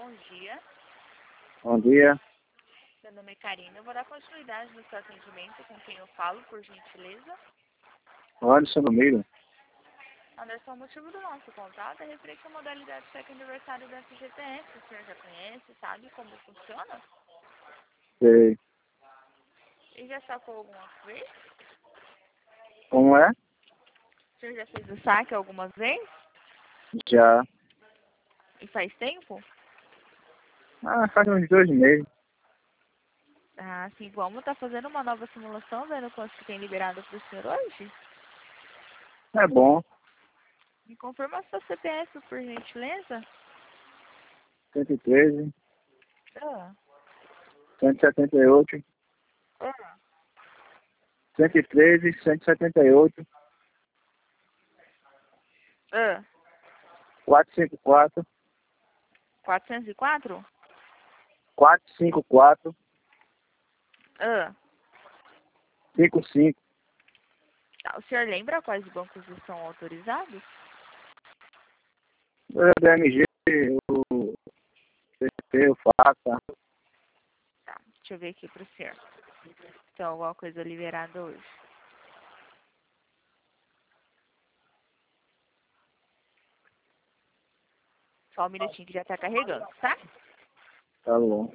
bom dia. Bom dia. Meu nome é Karina. Eu vou dar continuidade no seu atendimento com quem eu falo, por gentileza. Anderson Domingo. Anderson, o motivo do nosso contato é referente à modalidade de cheque aniversário da FGTS. O senhor já conhece, sabe como funciona? Sei. E já sacou alguma vez? Como é? O senhor já fez o saque algumas vezes? Já. E faz tempo? Faz uns 2 meses. Ah, sim, vamos estar fazendo uma nova simulação, vendo quanto que tem liberado para o senhor hoje? É bom. Me confirma a sua CPF, por gentileza? 113, Ah, 178, ah, 113, 178, ah. 454, 404? 454, Ah. 55. Tá, o senhor lembra quais bancos estão autorizados? O DMG, o CP, o FACA. Tá, deixa eu ver aqui pro senhor. Tem alguma coisa liberada hoje. Só um minutinho que já tá carregando, tá? Tá bom.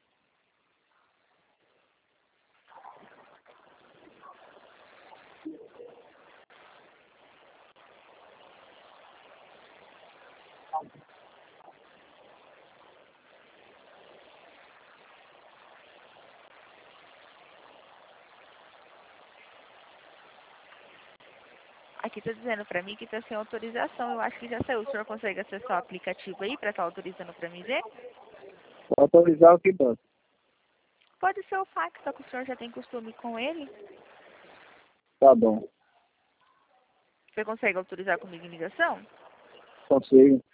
Aqui tá dizendo pra mim que tá sem autorização. Eu acho que já saiu. O senhor consegue acessar o aplicativo aí pra estar autorizando pra mim ver? Vou autorizar o que banco? Pode ser o fax, só que o senhor já tem costume com ele. Tá bom. Você consegue autorizar comigo em ligação? Consigo.